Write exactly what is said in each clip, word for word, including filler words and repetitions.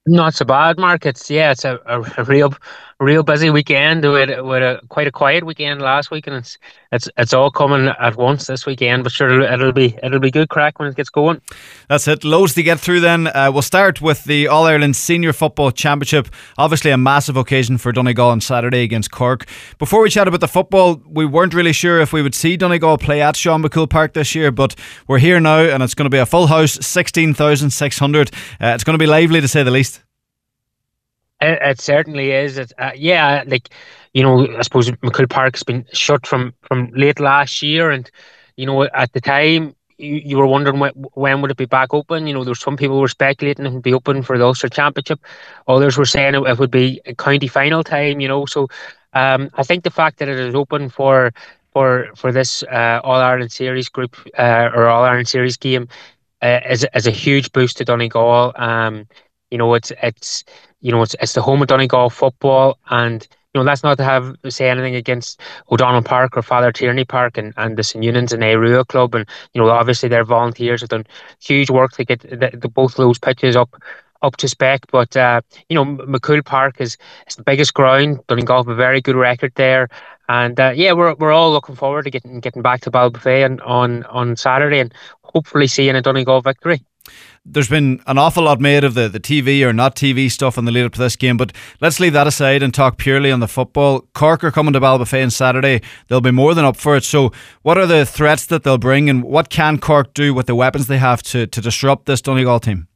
Not so bad, Mark. It's yeah, it's a, a, a real, real busy weekend with with a quite a quiet weekend last week, and it's it's it's all coming at once this weekend. But sure, it'll, it'll be it'll be good crack when it gets going. That's it. Loads to get through then. Uh, we'll start with the All Ireland Senior Football Championship. Obviously, a massive occasion for Donegal on Saturday against Cork. Before we chat about the football, we weren't really sure if we would see Donegal play at Sean McCool Park this year, but we're here now, and it's going to be a full house, sixteen thousand six hundred. Uh, it's going to be lively to say the least. It, it certainly is. It's, uh, yeah, like you know, I suppose McCool Park's been shut from from late last year, and you know, at the time. You, you were wondering when, when would it be back open? You know, there's some people were speculating it would be open for the Ulster Championship. Others were saying it, it would be a county final time. You know, so um, I think the fact that it is open for for for this uh, All Ireland Series group uh, or All Ireland Series game uh, is is a huge boost to Donegal. Um, you know, it's it's you know it's it's the home of Donegal football, and you know that's not to have say anything against O'Donnell Park or Father Tierney Park and and the Saint Eunan's and Airua Club, and you know obviously their volunteers have done huge work to get the, the, both of those pitches up up to spec. But uh, you know McCool Park is is the biggest ground. Donegal have a very good record there. And uh, yeah, we're we're all looking forward to getting getting back to Ballybofey on, on on Saturday and hopefully seeing a Donegal victory. There's been an awful lot made of the, the T V or not T V stuff in the lead up to this game, but let's leave that aside and talk purely on the football. Cork are coming to Ballybofey on Saturday. They'll be more than up for it. So what are the threats that they'll bring, and what can Cork do with the weapons they have to, to disrupt this Donegal team?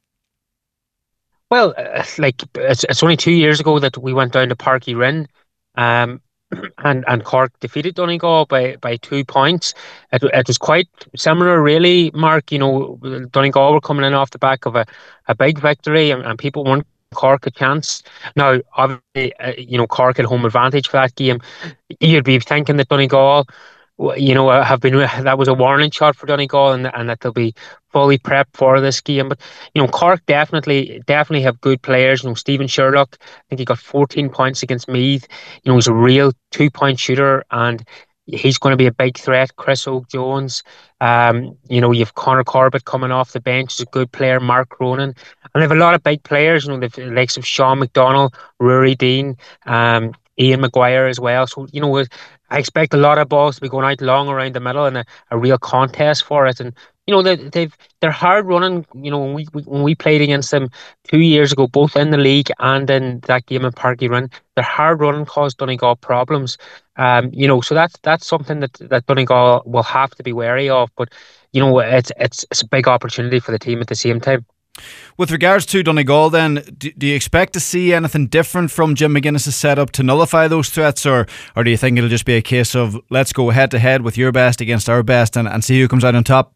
Well, uh, like it's it's only two years ago that we went down to Páirc Uí Rinn, um, and and Cork defeated Donegal by by two points. It it was quite similar, really, Mark. You know, Donegal were coming in off the back of a, a big victory, and, and people weren't Cork a chance. Now, obviously, uh, you know, Cork had home advantage for that game. You'd be thinking that Donegal you know, uh, have been that was a warning shot for Donegal, and and that they'll be fully prepped for this game. But you know, Cork definitely definitely have good players. You know, Stephen Sherlock, I think he got fourteen points against Meath. You know, he's a real two point shooter, and he's going to be a big threat. Chris Oak-Jones, um, you know, you've Connor Corbett coming off the bench, is a good player. Mark Cronin, and they have a lot of big players. You know, the likes of Sean McDonald, Rory Dean, um, Ian Maguire as well. So you know, I expect a lot of balls to be going out long around the middle and a, a real contest for it. And you know they, they've they're hard running. You know when we, we when we played against them two years ago, both in the league and in that game in Páirc Uí Rinn, their hard running caused Donegal problems. Um, you know, so that's that's something that that Donegal will have to be wary of. But you know, it's it's it's a big opportunity for the team at the same time. With regards to Donegal then, do, do you expect to see anything different from Jim McGuinness's setup to nullify those threats, or or do you think it'll just be a case of let's go head to head with your best against our best and, and see who comes out on top?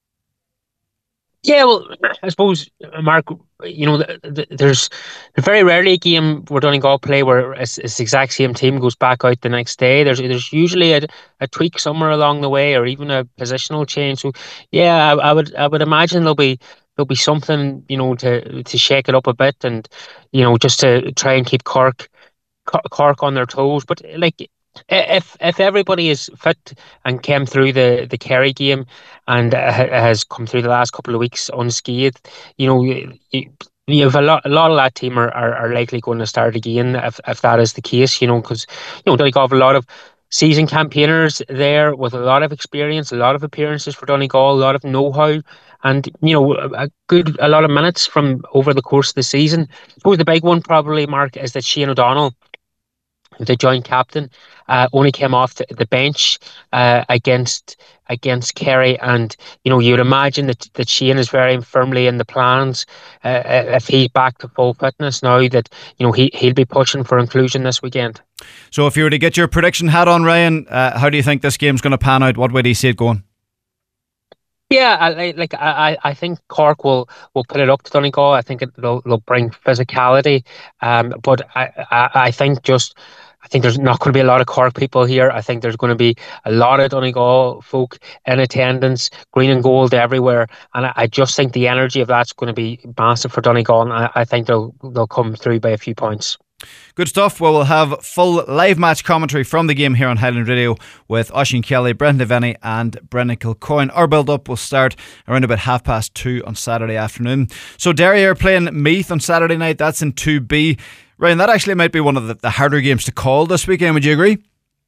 Yeah, well, I suppose, Mark, you know, th th there's very rarely a game where Donegal play where it's, it's the exact same team goes back out the next day. There's there's usually a, a tweak somewhere along the way, or even a positional change. So, yeah, I, I would I would imagine there'll be there'll be something, you know, to to shake it up a bit, and you know, just to try and keep Cork Cork on their toes. But like, if if everybody is fit and came through the the Kerry game and uh, has come through the last couple of weeks unscathed, you know, you, you have a lot a lot of that team are, are, are likely going to start again if if that is the case. You know, because you know they have a lot of seasoned campaigners there with a lot of experience, a lot of appearances for Donegal, a lot of know-how. And you know, a a good a lot of minutes from over the course of the season. I suppose the big one probably, Mark, is that Shane O'Donnell, the joint captain, uh, only came off the, the bench uh, against against Kerry, and you know you'd imagine that that Shane is very firmly in the plans. Uh, uh, if he's back to full fitness now, that you know he he'll be pushing for inclusion this weekend. So, if you were to get your prediction hat on, Ryan, uh, how do you think this game's going to pan out? What way do you see it going? Yeah, I, like I, I think Cork will will put it up to Donegal. I think it, they'll they'll bring physicality, um, but I, I I think just I think there's not going to be a lot of Cork people here. I think there's going to be a lot of Donegal folk in attendance, green and gold everywhere, and I, I just think the energy of that's going to be massive for Donegal, and I, I think they'll they'll come through by a few points. Good stuff. Well, we'll have full live match commentary from the game here on Highland Radio with Oisin Kelly, Brendan Devaney and Brendan Kilcoyne. Our build-up will start around about half past two on Saturday afternoon. So Derry are playing Meath on Saturday night. That's in two B. Ryan, that actually might be one of the, the harder games to call this weekend. Would you agree?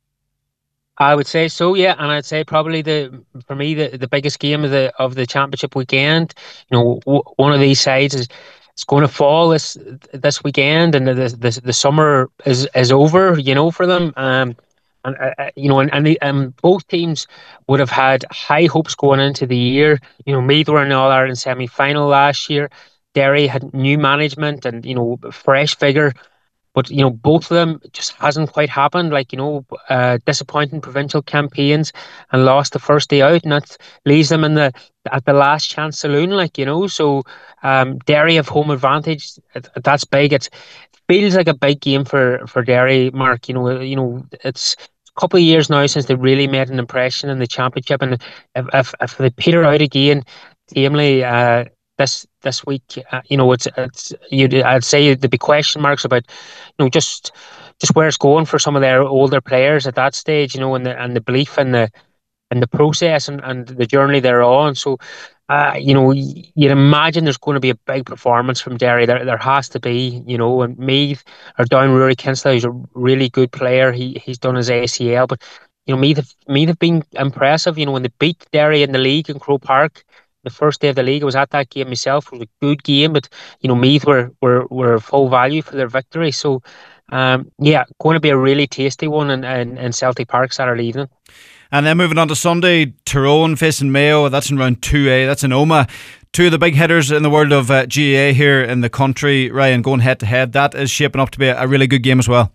I would say so, yeah, and I'd say probably the for me the, the biggest game of the of the championship weekend. You know, w- one of these sides is it's going to fall this this weekend, and the the, the summer is is over. You know, for them, um, and uh, uh, you know, and and, the, and both teams would have had high hopes going into the year. You know, Meath were in the All Ireland semi final last year. Derry had new management and you know fresh vigor. But you know, both of them just hasn't quite happened. Like you know, uh, disappointing provincial campaigns and lost the first day out, and that leaves them in the at the last chance saloon. Like you know, so um, Derry have home advantage. It, that's big. It feels like a big game for for Derry. Mark, you know, you know, it's a couple of years now since they really made an impression in the championship, and if if, if they peter out again, tamely. Uh, this this week. Uh, you know, it's it's you. I'd say there'd be question marks about, you know, just just where it's going for some of their older players at that stage. You know, and the and the belief in the in the process and, and the journey they're on. So, uh, you know, you'd imagine there's going to be a big performance from Derry. There there has to be. You know, and Meath are down Rory Kinsella, who's a really good player. He he's done his A C L, but you know, Meath have, Meath have been impressive. You know, when they beat Derry in the league in Croke Park the first day of the league. I was at that game myself. It was a good game, but you know, Meath were were, were full value for their victory. So, um, yeah, going to be a really tasty one in, in, in Celtic Park Saturday evening. And then moving on to Sunday, Tyrone facing Mayo. That's in round two A. That's in Omagh. Two of the big hitters in the world of uh, G A A here in the country, Ryan, going head to head. That is shaping up to be a, a really good game as well.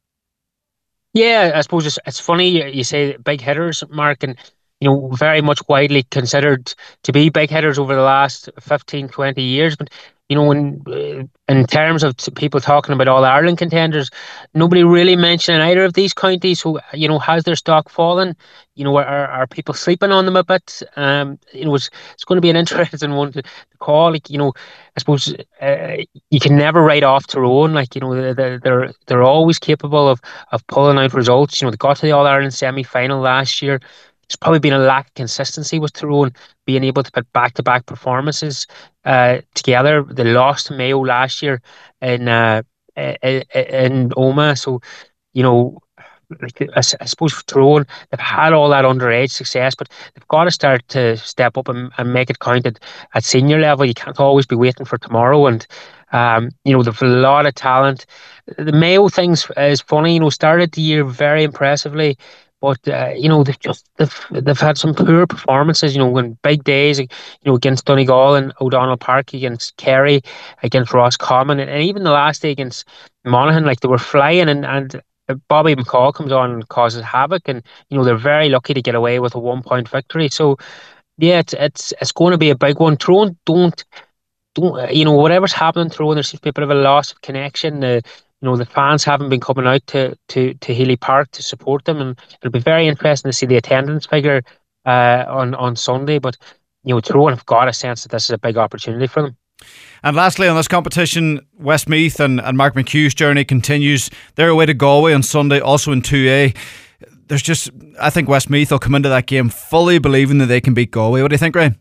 Yeah, I suppose it's, it's funny you say big hitters, Mark, and you know, very much widely considered to be big hitters over the last fifteen, twenty years. But, you know, when, uh, in terms of people talking about All Ireland contenders, nobody really mentioning either of these counties. So, you know, has their stock fallen? You know, are, are people sleeping on them a bit? Um, you know, it's, it's going to be an interesting one to, to call. Like, you know, I suppose uh, you can never write off Tyrone. Like, you know, they're, they're, they're always capable of, of pulling out results. You know, they got to the All Ireland semi final last year. There's probably been a lack of consistency with Tyrone being able to put back-to-back performances uh, together. They lost to Mayo last year in uh, in, in Omagh, so you know, like, I, I suppose for Tyrone they've had all that underage success, but they've got to start to step up and, and make it count at, at senior level. You can't always be waiting for tomorrow, and um, you know, they've a lot of talent. The Mayo things is funny. You know, started the year very impressively. But uh, you know they've just they've they've had some poor performances. You know, when big days, you know, against Donegal and O'Donnell Park, against Kerry, against Roscommon, and, and even the last day against Monaghan, like they were flying, and and Bobby McCall comes on and causes havoc, and you know they're very lucky to get away with a one point victory. So yeah, it's it's it's going to be a big one. Tyrone don't don't uh, you know whatever's happening through there seems to be a bit of a loss of connection. The you know the fans haven't been coming out to to to Healy Park to support them, and it'll be very interesting to see the attendance figure uh, on on Sunday. But you know Tyrone have got a sense that this is a big opportunity for them. And lastly, on this competition, Westmeath and, and Mark McHugh's journey continues. They're away to Galway on Sunday, also in two A. There's just, I think Westmeath will come into that game fully believing that they can beat Galway. What do you think, Ryan?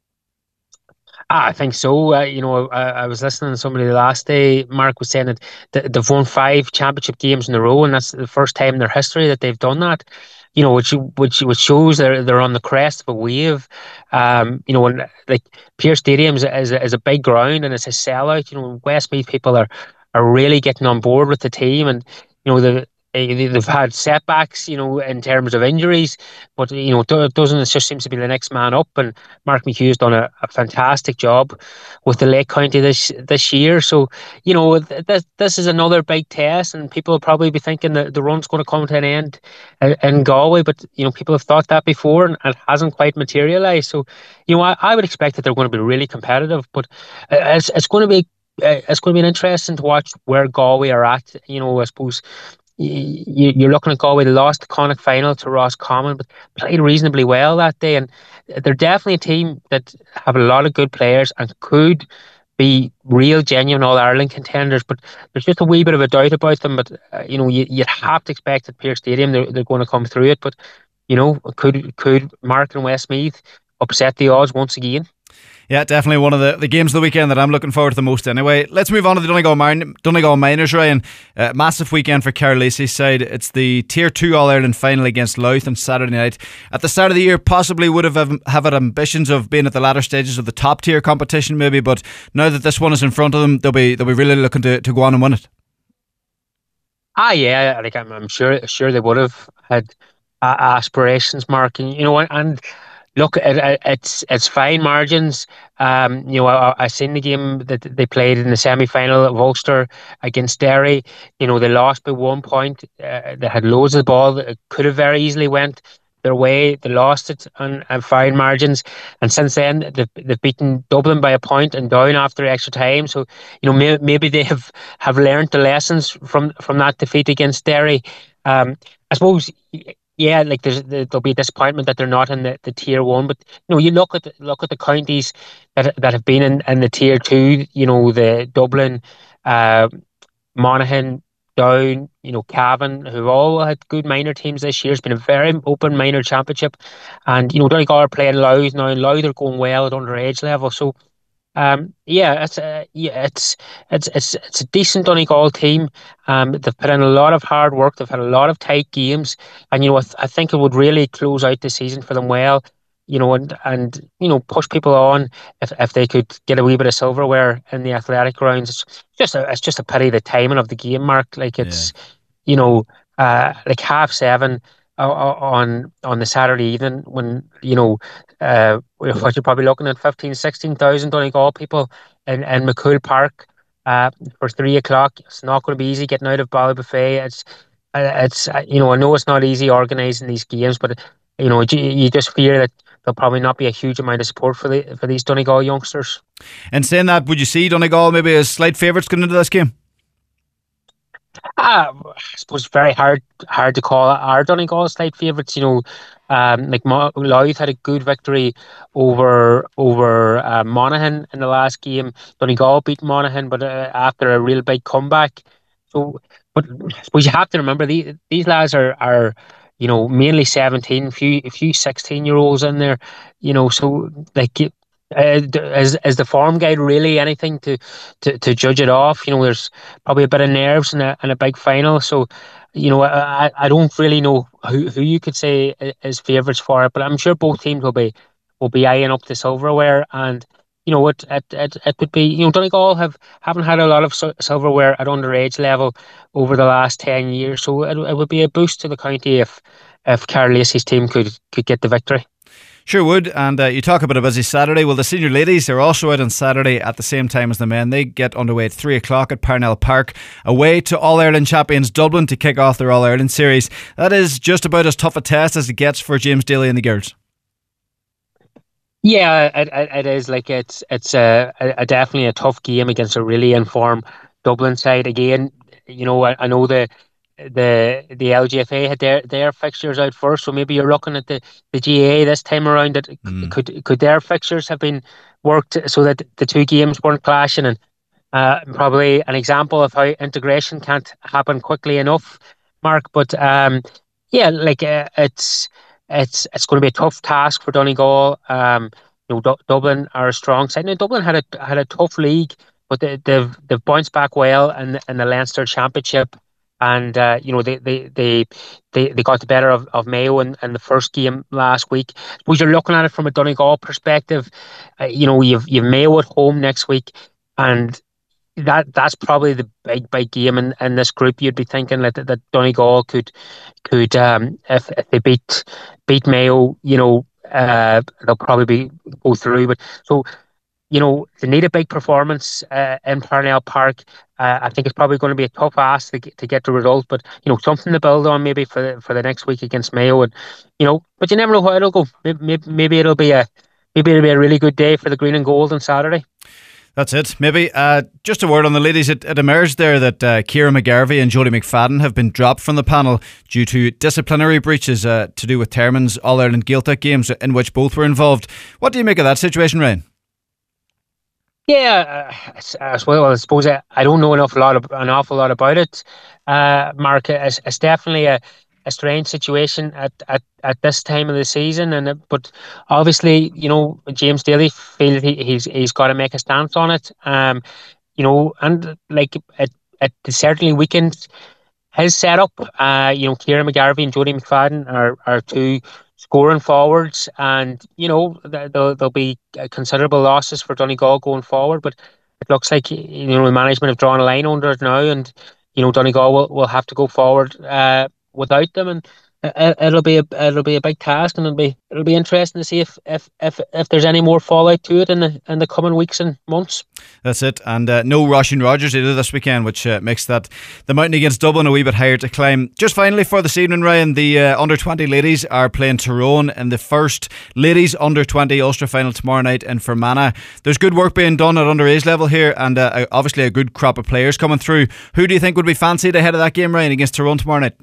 Ah, I think so. Uh, you know, I, I was listening to somebody the last day. Mark was saying that th- they've won five championship games in a row, and that's the first time in their history that they've done that. You know, which which which shows they're they're on the crest of a wave. Um, you know, and like Pearse Stadium is, is, is a big ground and it's a sellout. You know, Westmeath people are are really getting on board with the team, and you know the. They've had setbacks, you know, in terms of injuries, but you know, it doesn't. It just seems to be the next man up. And Mark McHugh's done a, a fantastic job with the Lake County this this year. So, you know, this this is another big test, and people will probably be thinking that the run's going to come to an end in Galway. But you know, people have thought that before, and it hasn't quite materialised. So, you know, I, I would expect that they're going to be really competitive, but it's it's going to be. It's going to be interesting to watch where Galway are at. You know, I suppose you, you're looking at Galway. They lost the Connacht final to Roscommon, but played reasonably well that day. And they're definitely a team that have a lot of good players and could be real, genuine All Ireland contenders. But there's just a wee bit of a doubt about them. But uh, you know, you you'd have to expect at Pearse Stadium they're they're going to come through it. But you know, could could Mark and Westmeath upset the odds once again? Yeah, definitely one of the, the games of the weekend that I'm looking forward to the most anyway. Let's move on to the Donegal, Min- Donegal Miners, Ryan. Uh, massive weekend for Carol Lacey's side. It's the Tier two All-Ireland final against Louth on Saturday night. At the start of the year, possibly would have have had ambitions of being at the latter stages of the top tier competition maybe, but now that this one is in front of them, they'll be they'll be really looking to, to go on and win it. Ah, yeah, like I'm, I'm sure sure they would have had uh, aspirations, Mark, and you know, and look, it, it, it's it's fine margins. Um, you know, I, I seen the game that they played in the semi-final of Ulster against Derry. You know, they lost by one point. Uh, they had loads of the ball. It could have very easily went their way. They lost it on, on fine margins, and since then they've they've beaten Dublin by a point and down after extra time. So you know, may, maybe they have have learned the lessons from from that defeat against Derry. Um, I suppose. Yeah, like there's there'll be a disappointment that they're not in the, the tier one, but you know you look at the, look at the counties that that have been in, in the tier two. You know the Dublin, uh, Monaghan, Down, you know Cavan, who've all had good minor teams this year. It's been a very open minor championship, and you know Donegal are playing Louth now. Louth are going well at underage level, so um, yeah, it's a yeah, it's it's it's it's a decent Donegal team. Um, they've put in a lot of hard work. They've had a lot of tight games, and you know, I, th- I think it would really close out the season for them well. You know, and and you know, push people on if if they could get a wee bit of silverware in the athletic grounds. It's just a it's just a pity the timing of the game, Mark. Like Yeah. it's you know, uh, like half seven o- o- on on the Saturday evening when you know uh, what you're probably looking at fifteen, sixteen thousand Donegal people in, in McCool Park uh, for three o'clock. It's not going to be easy getting out of Ballybofey. It's, uh, it's uh, you know, I know it's not easy organising these games, but you know, you, you just fear that there'll probably not be a huge amount of support for the for these Donegal youngsters. And saying that, would you see Donegal maybe as slight favourites going into this game? Uh, I suppose it's very hard hard to call our Donegal slight favourites. You know, um, like Mo- Louth had a good victory over over uh, Monaghan in the last game. Donegal beat Monaghan, but uh, after a real big comeback. So, but I suppose you have to remember these these lads are are you know mainly seventeen, few a few sixteen year olds in there. You know, so like. Uh, d- is is the form guide really anything to, to, to judge it off? You know, there's probably a bit of nerves in a in a big final. So, you know, I I don't really know who, who you could say is favourites for it, but I'm sure both teams will be will be eyeing up the silverware, and you know, it it it, it would be you know Donegal have haven't had a lot of sil- silverware at underage level over the last ten years, so it it would be a boost to the county if if Carol Lacey's team could could get the victory. Sure would. And uh, you talk about a busy Saturday. Well, the senior ladies are also out on Saturday at the same time as the men. They get underway at three o'clock at Parnell Park, away to All-Ireland champions Dublin to kick off their All-Ireland series. That is just about as tough a test as it gets for James Daly and the girls. Yeah, it, it, it is like it's it's a, a, a definitely a tough game against a really informed Dublin side. Again, you know, I, I know the the the L G F A had their their fixtures out first, so maybe you're looking at the, the G A A this time around. That Mm. could could their fixtures have been worked so that the two games weren't clashing, and uh, probably an example of how integration can't happen quickly enough, Mark. But um, yeah, like uh, it's it's it's going to be a tough task for Donegal. Um, you know, Du- Dublin are a strong side. Now, Dublin had a had a tough league, but they, they've they've bounced back well in in the Leinster Championship, and uh, you know they they they they, they got the better of, of Mayo in, in the first game last week. But you're looking at it from a Donegal perspective. Uh, you know, you've you've Mayo at home next week, and that that's probably the big big game in, in this group. You'd be thinking that that Donegal could could um if, if they beat beat Mayo, you know, uh they'll probably be go through. But so you know they need a big performance uh, in Parnell Park. Uh, I think it's probably going to be a tough ask to get, to get the result, but you know something to build on maybe for the, for the next week against Mayo, and you know, but you never know how it'll go. Maybe, maybe it'll be a maybe it'll be a really good day for the green and gold on Saturday. That's it. Maybe uh, just a word on the ladies. It, it emerged there that uh, Ciara McGarvey and Jodie McFadden have been dropped from the panel due to disciplinary breaches uh, to do with Termon's All-Ireland Gaeltacht games in which both were involved. What do you make of that situation, Ryan? Yeah, uh, as, as well. I suppose I, I don't know enough a lot of, an awful lot about it, uh, Mark. It's, it's definitely a, a strange situation at, at, at this time of the season, and it, but obviously, you know, James Daly feels he, he's he's got to make a stance on it. Um, you know, and like it, it certainly weakened his setup. Uh, you know, Kieran McGarvey and Jody McFadden are, are two scoring forwards, and you know th- there'll, there'll be uh, considerable losses for Donegal going forward. But it looks like you know the management have drawn a line under it now, and you know Donegal will, will have to go forward uh, without them, and it, it'll be a it'll be a big task, and it'll be it'll be interesting to see if if if, if there's any more fallout to it in the in the coming weeks and months. That's it. And uh, no Roisin Rogers either this weekend, which uh, makes that the mountain against Dublin a wee bit higher to climb. Just finally for this evening, Ryan, the uh, under twenty ladies are playing Tyrone in the first ladies under twenty Ulster final tomorrow night in Fermanagh. There's good work being done at underage level here, and uh, obviously a good crop of players coming through. Who do you think would be fancied ahead of that game, Ryan, against Tyrone tomorrow night?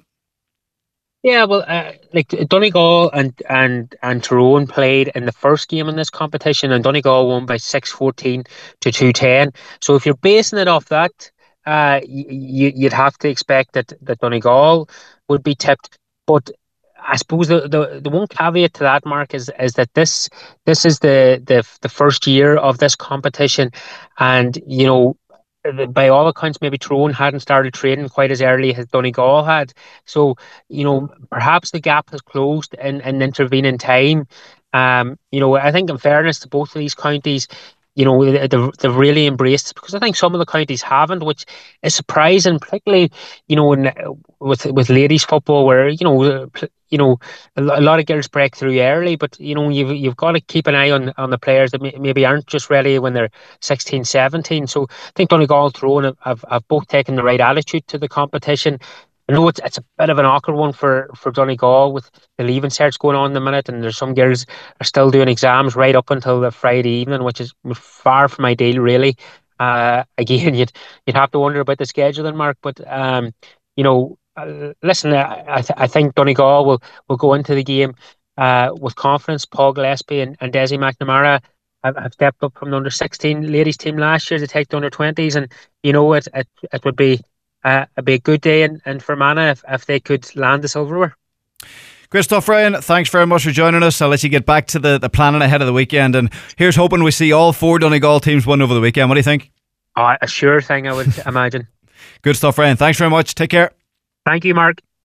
Yeah, well, uh, like Donegal and and and Tyrone played in the first game in this competition, and Donegal won by six fourteen to two ten. So if you're basing it off that, uh, you you'd have to expect that that Donegal would be tipped. But I suppose the, the, the one caveat to that, Mark, is is that this this is the the the first year of this competition, and you know by all accounts, maybe Tyrone hadn't started training quite as early as Donegal had. So, you know, perhaps the gap has closed in, in intervening time. Um, you know, I think in fairness to both of these counties, you know, they- they've, they've really embraced it because I think some of the counties haven't, which is surprising, particularly, you know, in, with with ladies football where, you know, pl- you know, a lo- a lot of girls break through early, but, you know, you've, you've got to keep an eye on, on the players that may, maybe aren't just ready when they're sixteen, seventeen. So, I think Donegal and Tyrone have, have, have both taken the right attitude to the competition. I know it's it's a bit of an awkward one for, for Donegal with the leaving certs going on in the minute, and there's some girls are still doing exams right up until the Friday evening, which is far from ideal, really. Uh, again, you'd you'd have to wonder about the scheduling, Mark. But um, you know, uh, listen, I I, th- I think Donegal will will go into the game uh with confidence. Paul Gillespie and, and Desi McNamara have, have stepped up from the under sixteen ladies team last year to take the under twenties, and you know it it, it would be uh, a big good day in, in Fermanagh if, if they could land the silverware. Great stuff, Ryan. Thanks very much for joining us. I'll let you get back to the, the planning ahead of the weekend. And here's hoping we see all four Donegal teams win over the weekend. What do you think? Uh, a sure thing, I would imagine. Good stuff, Ryan. Thanks very much. Take care. Thank you, Mark.